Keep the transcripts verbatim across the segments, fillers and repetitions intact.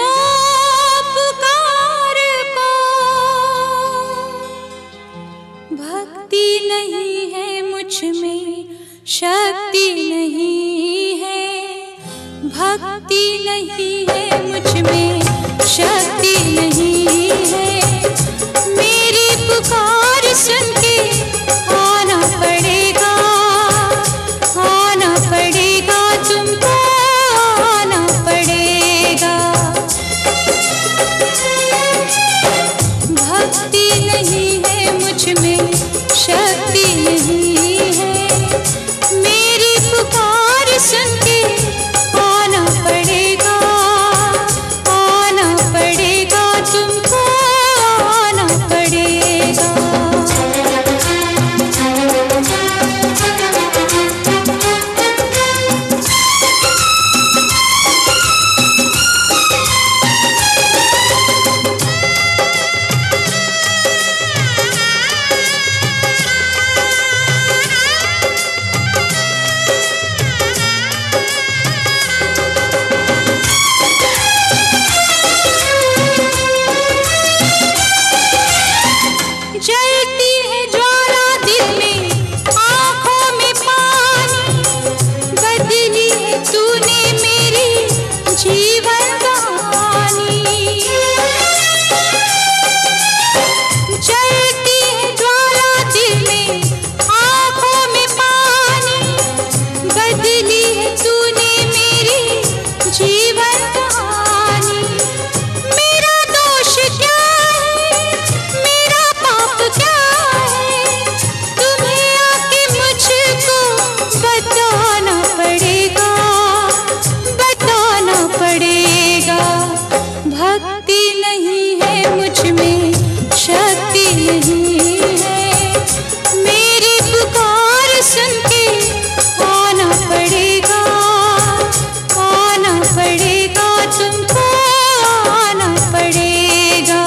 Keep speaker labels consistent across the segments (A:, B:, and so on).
A: जो पुकार को भक्ति नहीं है मुझ में, शक्ति नहीं है, भक्ति नहीं है मुझ में, शक्ति नहीं है। मेरी पुकार सुन के आना पड़ेगा, आना पड़ेगा, तुमको आना पड़ेगा। भक्ति नहीं है मुझ में, शक्ति नहीं है, मेरी पुकार सुन के आना पड़ेगा, आना पड़ेगा, तुमको आना पड़ेगा। जलती है ज्वाला दिल में, आँखों में पानी, बदली है तूने मेरी जीवन कहानी। जलती है ज्वाला दिल में, आँखों में पानी, बदली है तूने मेरी जीवन कहानी। मेरा दोष क्या है, मेरा पाप क्या है, तुम्हें आके मुझको बताना पड़ेगा, बताना पड़ेगा। भक्ति नहीं है मुझ में, शक्ति नहीं है, मेरी पुकार सुन के आना पड़ेगा, आना पड़ेगा, तुमको आना पड़ेगा।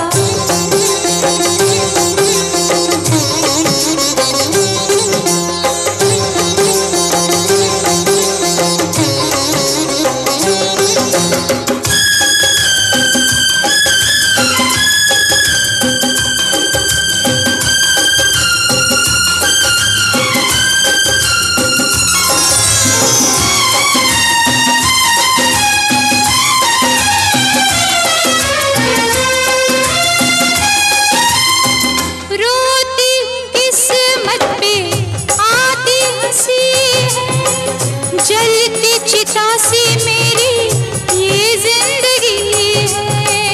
A: रोती हूँ किस्मत पे आती हंसी है, जलती चिता सी मेरी ये जिंदगी है।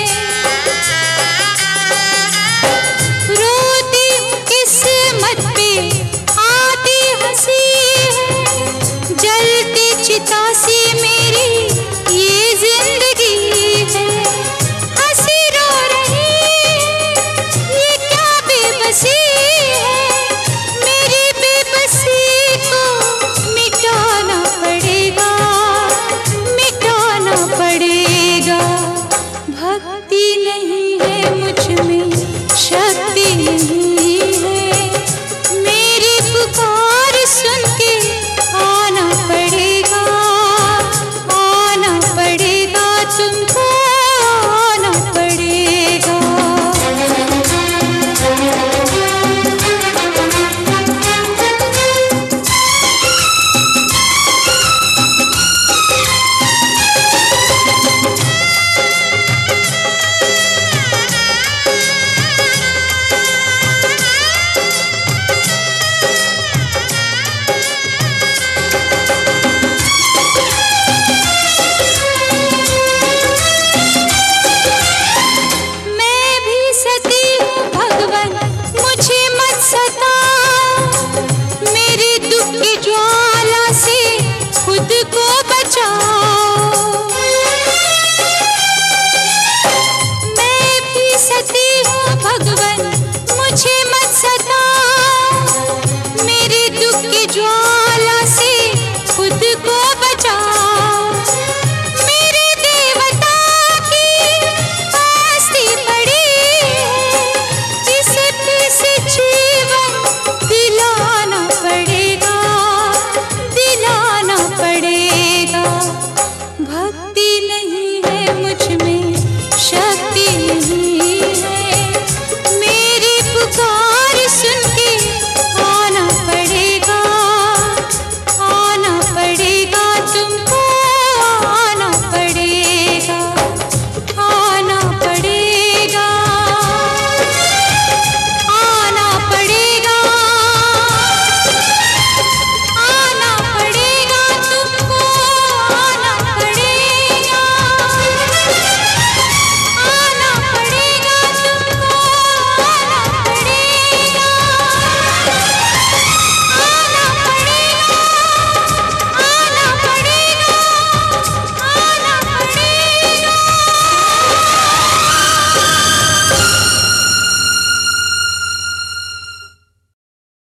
A: रोती हूँ किस्मत पे आती हंसी है, जलती चिता सी मेरी ये जिंदगी है। हंसी रो रही है, ये क्या बेबसी है, मेरी बेबसी को मिटाना पड़ेगा, मिटाना पड़ेगा। भक्ति